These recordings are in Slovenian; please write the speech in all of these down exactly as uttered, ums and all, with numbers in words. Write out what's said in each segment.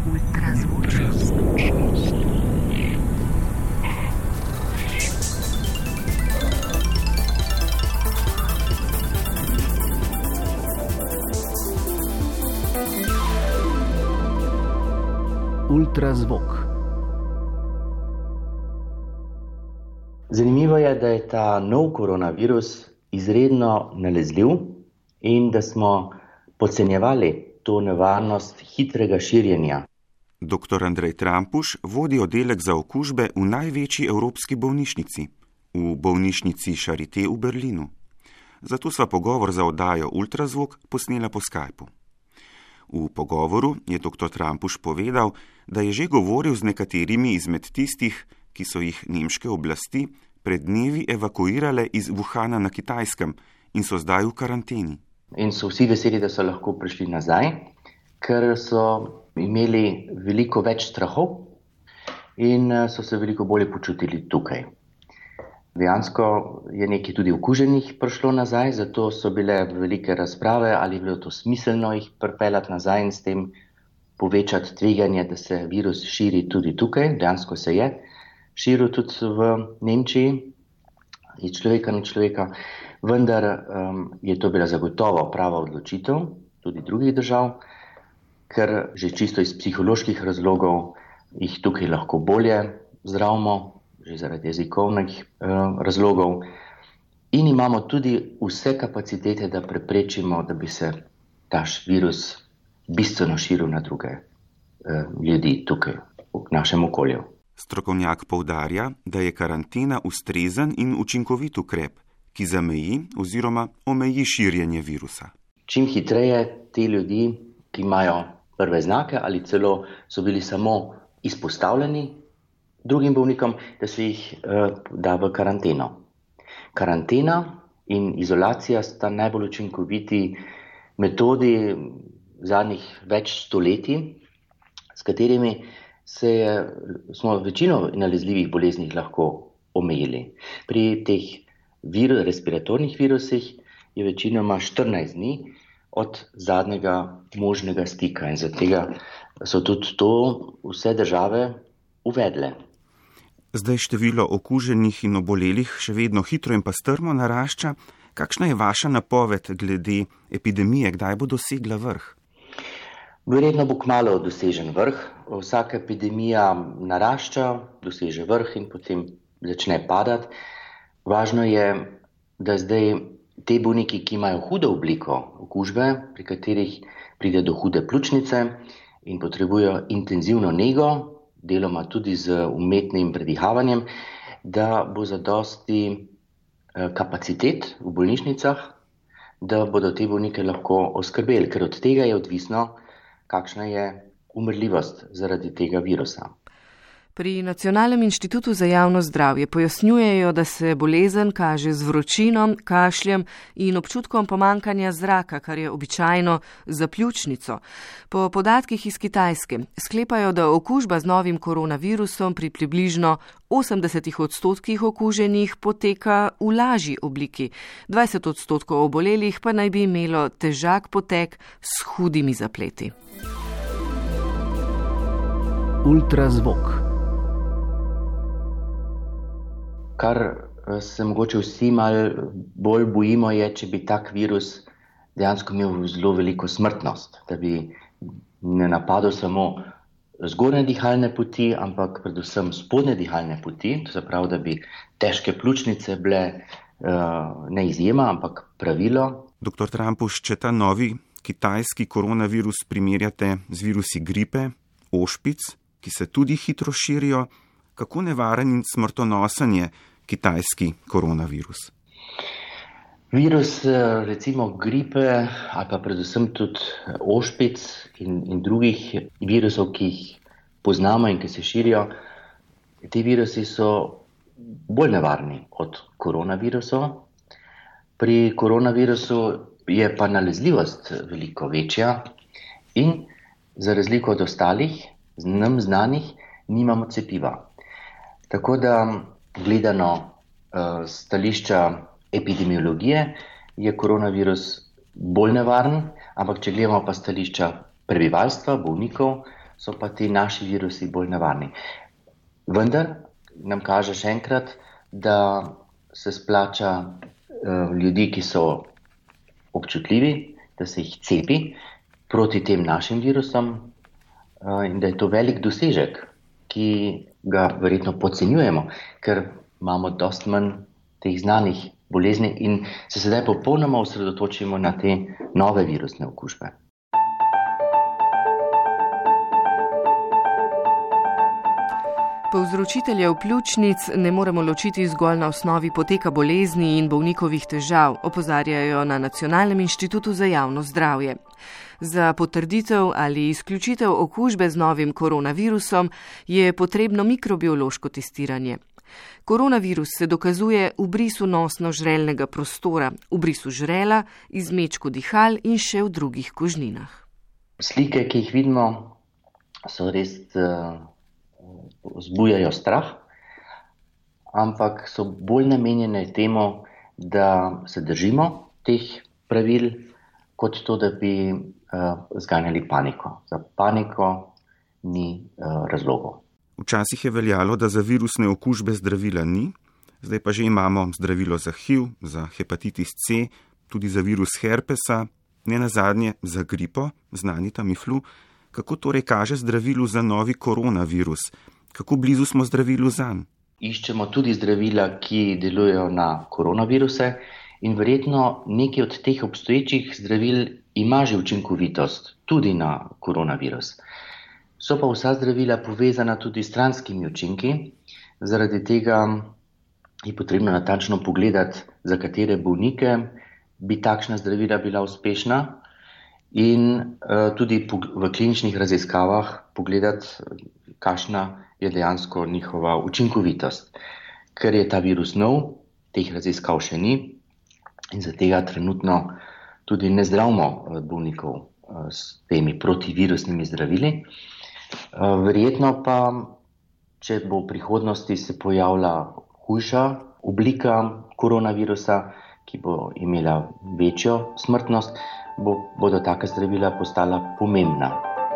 Ultrazvočnost. Ultrazvok. Zanimivo je, da je ta nov koronavirus izredno nalezljiv in da smo podcenjevali to nevarnost hitrega širjenja. doktor Andrej Trampuš vodi oddelek za okužbe v največji evropski bolnišnici, v bolnišnici Charité v Berlinu. Zato sva pogovor za oddajo Ultrazvok posnela po Skypu. V pogovoru je doktor Trampuš povedal, da je že govoril z nekaterimi izmed tistih, ki so jih nemške oblasti pred dnevi evakuirale iz Wuhana na Kitajskem in so zdaj v karanteni. In so vsi veseli, da so lahko prišli nazaj, ker so imeli veliko več strahov in so se veliko bolje počutili tukaj. Dejansko je nekaj tudi okuženih prišlo nazaj, zato so bile velike razprave, ali je bilo to smiselno jih pripeljati nazaj in s tem povečati tveganje, da se virus širi tudi tukaj. Dejansko se je širil tudi v Nemčiji, iz človeka na človeka, vendar um, je to bila zagotovo prava odločitev tudi drugih držav, ker že čisto iz psiholoških razlogov jih tukaj lahko bolje zdravimo, že zaradi jezikovnih uh, razlogov. In imamo tudi vse kapacitete, da preprečimo, da bi se ta virus bistveno širil na druge uh, ljudi tukaj v našem okolju. Strokovnjak poudarja, da je karantena ustrezen in učinkovit ukrep, ki zameji oziroma omeji širjenje virusa. Čim hitreje ti ljudi, ki imajo prve znake ali celo so bili samo izpostavljeni drugim bolnikom, da se jih uh, da v karanteno. Karantena in izolacija sta najbolj učinkoviti metodi zadnjih več stoletij, s katerimi se je, smo večino nalezljivih bolezni lahko omejili. Pri teh viru, respiratornih virusih je večinoma štirinajst dni od zadnjega možnega stika in zato so tudi to vse države uvedle. Zdaj število okuženih in obolelih še vedno hitro in pa strmo narašča. Kakšna je vaša napoved glede epidemije, kdaj bo dosegla vrh? Verjetno bo kmalu dosežen vrh. Vsaka epidemija narašča, doseže vrh in potem začne padati. Važno je, da zdaj te bolniki, ki imajo hudo obliko okužbe, pri katerih pride do hude pljučnice in potrebujejo intenzivno nego, deloma tudi z umetnim predihavanjem, da bo zadosti kapacitet v bolnišnicah, da bodo te bolnike lahko oskrbeli, ker od tega je odvisno, kakšna je umrljivost zaradi tega virusa. Pri Nacionalnem inštitutu za javno zdravje pojasnjujejo, da se bolezen kaže z vročino, kašljem in občutkom pomankanja zraka, kar je običajno za pljučnico. Po podatkih iz Kitajske sklepajo, da okužba z novim koronavirusom pri približno osemdesetih odstotkih okuženih poteka v lažji obliki. dvajset odstotkov obolelih pa naj bi imelo težak potek s hudimi zapleti. Ultrazvok. Kar se mogoče vsi malo bolj bojimo je, če bi tak virus dejansko imel zelo veliko smrtnost, da bi ne napadal samo zgornje dihalne poti, ampak predvsem spodnje dihalne poti, to se pravi, da bi težke pljučnice bile uh, ne izjema, ampak pravilo. doktor Trampuš, če ta novi kitajski koronavirus primerjate z virusi gripe, ošpic, ki se tudi hitro širijo, kako nevaren in smrtonosen je kitajski koronavirus? Virus recimo gripe ali pa predvsem tudi ošpic in, in drugih virusov, ki jih poznamo in ki se širijo, ti virusi so bolj nevarni od koronavirusov. Pri koronavirusu je pa nalezljivost veliko večja in za razliko od ostalih, nam znanih, nimamo cepiva. Tako da gledano uh, stališča epidemiologije je koronavirus bolj nevaren, ampak če gledamo pa stališča prebivalstva, bolnikov, so pa ti naši virusi bolj nevarni. Vendar nam kaže še enkrat, da se splača uh, ljudi, ki so občutljivi, da se jih cepi proti tem našim virusom uh, in da je to velik dosežek, ki ga verjetno podcenjujemo, ker imamo dosti manj teh znanih bolezni in se sedaj popolnoma osredotočimo na te nove virusne okužbe. Povzročiteljev pljučnic ne moremo ločiti zgolj na osnovi poteka bolezni in bolnikovih težav, opozarjajo na Nacionalnem inštitutu za javno zdravje. Za potrditev ali izključitev okužbe z novim koronavirusom je potrebno mikrobiološko testiranje. Koronavirus se dokazuje v brisu nosno-žrelnega prostora, v brisu žrela, izmečku dihal in še v drugih kožninah. Slike, ki jih vidimo, so res uh, vzbujajo strah, ampak so bolj namenjene temu, da se držimo teh pravil, kot to, da bi uh, zganjali paniko. Za paniko ni uh, razlogov. Včasih je veljalo, da za virusne okužbe zdravila ni, zdaj pa že imamo zdravilo za H I V, za hepatitis C, tudi za virus herpesa, ne nazadnje za gripo, znani Tamiflu. Kako torej kaže zdravilu za novi koronavirus? Kako blizu smo zdravilu zanj? Iščemo tudi zdravila, ki delujejo na koronaviruse in verjetno nekaj od teh obstoječih zdravil ima že učinkovitost tudi na koronavirus. So pa vsa zdravila povezana tudi s stranskimi učinki, zaradi tega je potrebno natančno pogledati, za katere bolnike bi takšna zdravila bila uspešna in uh, tudi v kliničnih raziskavah pogledati, kakšna je dejansko njihova učinkovitost. Ker je ta virus nov, teh raziskav še ni in zato trenutno tudi ne zdravimo bolnikov uh, s temi protivirusnimi zdravili. Verjetno pa, če bo v prihodnosti se pojavila hujša oblika koronavirusa, ki bo imela večjo smrtnost, bo, bodo taka zdravila postala pomembna.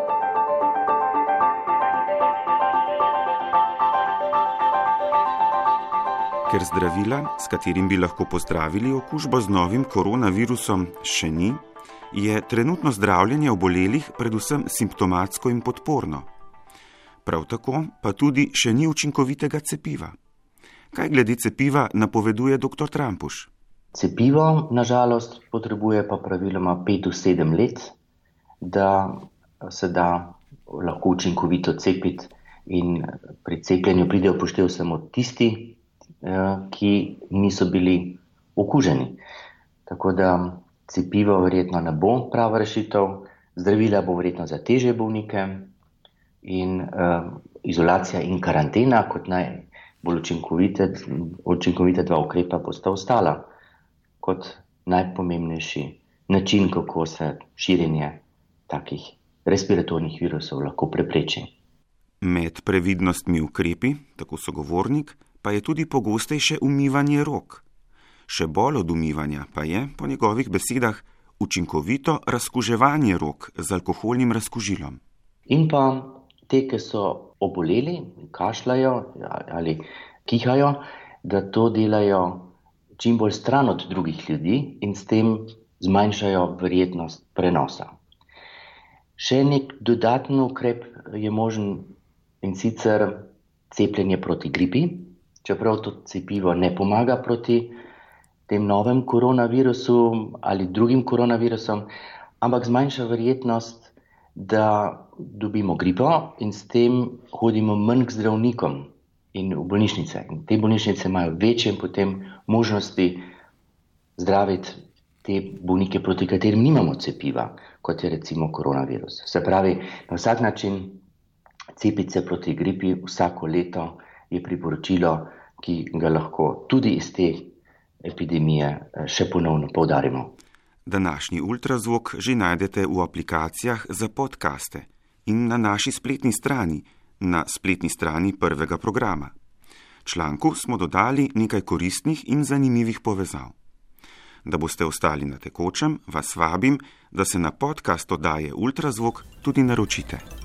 Ker zdravila, s katerim bi lahko pozdravili okužbo z novim koronavirusom, še ni, je trenutno zdravljenje obolelih predvsem simptomatsko in podporno. Prav tako pa tudi še ni učinkovitega cepiva. Kaj glede cepiva napoveduje doktor Trampuš? Cepivo, nažalost, potrebuje pa praviloma pet do sedem let, da se da lahko učinkovito cepiti in pri cepljenju pride v poštev samo tisti, ki niso bili okuženi. Tako da cepivo verjetno ne bo prava rešitev, zdravila bo verjetno za težje bolnike in uh, izolacija in karantena kot najbolj učinkovite, učinkovite dva ukrepa bosta ostala kot najpomembnejši način, kako se širjenje takih respiratornih virusov lahko prepreči. Med previdnostmi ukrepi, tako sogovornik, pa je tudi pogostejše umivanje rok. Še bolj od umivanja pa je, po njegovih besedah, učinkovito razkuževanje rok z alkoholnim razkužilom. In pa te, ki so oboleli, kašljajo ali kihajo, da to delajo čim bolj stran od drugih ljudi in s tem zmanjšajo verjetnost prenosa. Še nek dodaten ukrep je možen in sicer cepljenje proti gripi, čeprav to cepivo ne pomaga proti tem novem koronavirusu ali drugim koronavirusom, ampak zmanjša verjetnost, da dobimo gripo in s tem hodimo manj k zdravnikom in v bolnišnice. In te bolnišnice imajo večje potem možnosti zdraviti te bolnike, proti katerim nimamo cepiva, kot je recimo koronavirus. Se pravi, na vsak način cepiti se proti gripi vsako leto je priporočilo, ki ga lahko tudi iz te epidemije še ponovno poudarimo. Današnji ultrazvok že najdete v aplikacijah za podcaste in na naši spletni strani, na spletni strani prvega programa. Članku smo dodali nekaj koristnih in zanimivih povezav. Da boste ostali na tekočem, vas vabim, da se na podcast oddaje Ultrazvok tudi naročite.